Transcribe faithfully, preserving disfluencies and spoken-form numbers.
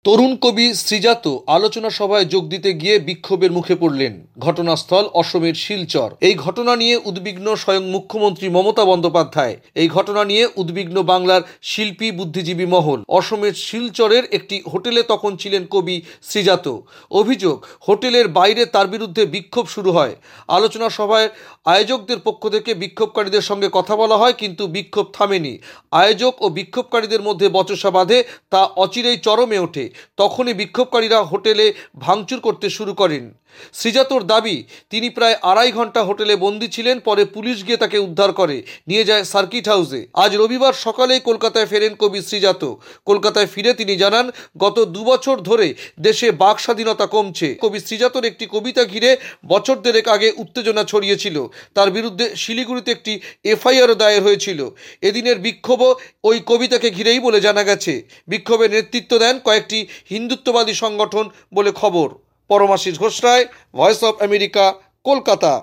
তরুণ কবি শ্রীজাত আলোচনা সভায় যোগ দিতে গিয়ে বিক্ষোভের মুখে পড়লেন। ঘটনাস্থল অসমের শিলচর। এই ঘটনা নিয়ে উদ্বিগ্ন স্বয়ং মুখ্যমন্ত্রী মমতা বন্দ্যোপাধ্যায়। এই ঘটনা নিয়ে উদ্বিগ্ন বাংলার শিল্পী বুদ্ধিজীবী মহল। অসমের শিলচরের একটি হোটেলে তখন ছিলেন কবি শ্রীজাত। অভিযোগ, হোটেলের বাইরে তার বিরুদ্ধে বিক্ষোভ শুরু হয়। আলোচনা সভায় আয়োজকদের পক্ষ থেকে বিক্ষোভকারীদের সঙ্গে কথা বলা হয়, কিন্তু বিক্ষোভ থামেনি। আয়োজক ও বিক্ষোভকারীদের মধ্যে বচসা বাঁধে, তা অচিরেই চরমে ওঠে। তখনই বিক্ষোভকারীরা হোটেলে ভাঙচুর করতে শুরু করেন। শ্রীজাতর দাবি, তিনি প্রায় আড়াই ঘন্টা হোটেলে বন্দী ছিলেন। পরে পুলিশ গিয়ে তাকে উদ্ধার করে নিয়ে যায় সার্কিট হাউসে। আজ রবিবার সকালেই কলকাতায় ফেরেন কবি শ্রীজাত। কলকাতায় ফিরে তিনি জানান, গত দু বছর ধরে দেশে বাক স্বাধীনতা কমছে। কবি শ্রীজাতর একটি কবিতা ঘিরে বছর দেড়েক আগে উত্তেজনা ছড়িয়েছিল। তার বিরুদ্ধে শিলিগুড়িতে একটি এফআইআরও দায়ের হয়েছিল। এদিনের বিক্ষোভও ওই কবিতাকে ঘিরেই বলে জানা গেছে। বিক্ষোভে নেতৃত্ব দেন কয়েকটি হিন্দুত্ববাদী সংগঠন বলে খবর। Paramashis Ghosh Roy, voice of America, Kolkata.